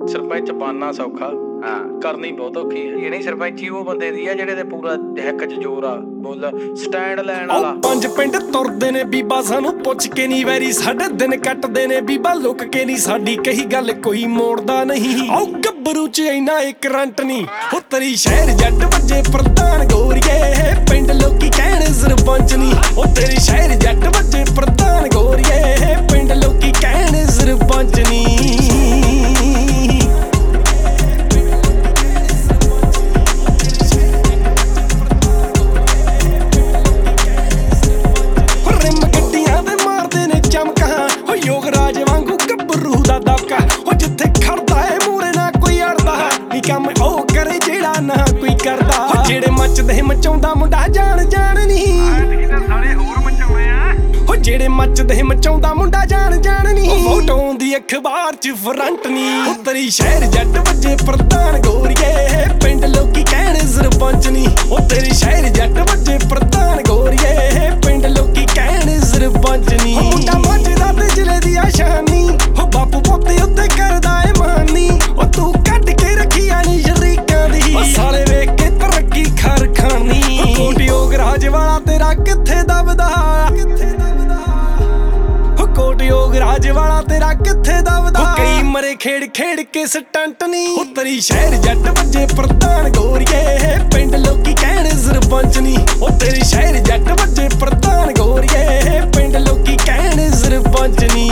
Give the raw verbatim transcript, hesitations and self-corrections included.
ਸਰਪੰਚ ਬਣਨਾ ਸੌਖਾ, ਹਾਂ ਕਰਨੀ ਬਹੁਤ ਔਖੀ ਹੈ। ਇਹ ਨਹੀਂ ਸਰਪੰਚੀ ਉਹ ਬੰਦੇ ਦੀ ਆ ਜਿਹੜੇ ਤੇ ਪੂਰਾ ਹਿੱਕ ਚ ਜ਼ੋਰ ਆ, ਬੋਲ ਸਟੈਂਡ ਲੈਣ ਵਾਲਾ। ਪੰਜ ਪਿੰਡ ਤੁਰਦੇ ਨੇ ਬੀਬਾ ਸਾਨੂੰ ਪੁੱਛ ਕੇ ਨਹੀਂ ਵੈਰੀ, ਸਾਡੇ ਦਿਨ ਕੱਟਦੇ ਨੇ ਬੀਬਾ ਲੁੱਕ ਕੇ ਨਹੀਂ, ਸਾਡੀ ਕਹੀ ਗੱਲ ਕੋਈ ਮੋੜਦਾ ਨਹੀਂ। ਆਓ ਗੱਭਰੂ ਚ ਇੰਨਾ ਇੱਕ ਕਰੰਟ ਨਹੀਂ, ਹੋ ਤੇਰੀ ਸ਼ਹਿਰ ਜੱਟ ਵੱਜੇ ਪ੍ਰਧਾਨ ਗੋਰੀਏ, ਪਿੰਡ ਲੋਕੀ ਕਹਿਣ ਸਰਪੰਚ ਨਹੀਂ। ਉਹ ਤੇਰੀ ਸ਼ਹਿਰ ਜੱਟ ਵੱਜੇ ਪ੍ਰਧਾਨ ਗੋਰੀਏ, ਪਿੰਡ ਲੋਕੀ ਕਹਿਣ ਸਰਪੰਚ ਨਹੀਂ। ਯੋਗਰਾਜ ਵਾਂਗੂ ਗੱਭਰੂ ਦਾ ਦਬਕਾ, ਉਹ ਜਿੱਥੇ ਖੜਦਾ ਏ ਮੂਰੇ ਨਾ ਕੋਈ ਅੜਦਾ, ਨੀ ਕੰਮ ਉਹ ਕਰੇ ਜਿਹੜਾ ਨਾ ਕੋਈ ਕਰਦਾ। ਉਹ ਜਿਹੜੇ ਮੱਚਦੇ ਮਚਾਉਂਦਾ ਮੁੰਡਾ ਜਾਣ ਜਾਣ ਨੀ, ਸਾਰੇ ਹੋਰ ਮਚਾਉਣੇ ਆ। ਉਹ ਜਿਹੜੇ ਮੱਚਦੇ ਮਚਾਉਂਦਾ ਮੁੰਡਾ ਜਾਣ ਜਾਣ ਨੀ, ਫੋਟੋ ਆਉਂਦੀ ਅਖਬਾਰ ਚ ਫਰੰਟ ਨੀ। ਉਹ ਤੇਰੀ ਸ਼ਹਿਰ ਜੱਟ ਵੱਜੇ ਪ੍ਰਧਾਨ ਗੋਰੀਏ, ਪਿੰਡ ਲੋਕੀ ਕਹਿਣ ਸਰਪੰਚ ਨੀ। ਉਹ ਤੇਰੀ ਸ਼ਹਿਰ ਜੱਟ ਵੱਜੇ ਪ੍ਰਧਾਨ ਗੋਰੀਏ, ਪਿੰਡ ਲੋਕੀ ਕਹਿਣ ਸਰਪੰਚ ਨੀ। ਮੁੰਡਾ ਮੱਚਦਾ ਤੇ ਜ਼ਿਲ੍ਹੇ ਦੀ ਆਸ਼ਾਨੀ, ਉਹ ਬਾਪੂ ਪੋਤੇ ਉੱਤੇ ਕਰਦਾ ਏ ਮਾਨੀ। ਉਹ ਤੂੰ ਕੱਢ ਕੇ ਰੱਖੀਆਂ ਨੀ ਸ਼ਰੀਕਾਂ ਦੀ, ਉਹ ਸਾਲੇ ਵੇਖ ਕੇ ਤਰੱਕੀ ਖਰ ਖਾਣੀ। ਕੋਟ ਯੋਗਰਾਜ ਵਾਲਾ ਤੇਰਾ ਕਿੱਥੇ ਦਬਦਾ, ਕਿੱਥੇ ਦਬਦਾ। ਕੋਟ ਯੋਗਰਾਜ ਵਾਲਾ ਤੇਰਾ ਕਿੱਥੇ ਦਬਦਾ, ਕਈ ਮਰੇ ਖੇਡ ਖੇਡ ਕੇ ਸਟੰਟ ਨੀ। ਉਹ ਤੇਰੀ ਸ਼ਹਿਰ ਜੱਟ ਵੱਜੇ ਪ੍ਰਧਾਨ ਗੋਰੀਏ, ਪਿੰਡ ਲੋਕੀ ਕਹਿਣ ਸਰਪੰਚ ਨੀ। ਉਹ ਤੇਰੀ ਸ਼ਹਿਰ ਜੱਟ ਵੱਜੇ ਪ੍ਰਧਾਨ ਗੋਰੀਏ, ਪਿੰਡ ਲੋਕੀ ਕਹਿਣ ਸਰਪੰਚ ਨੀ।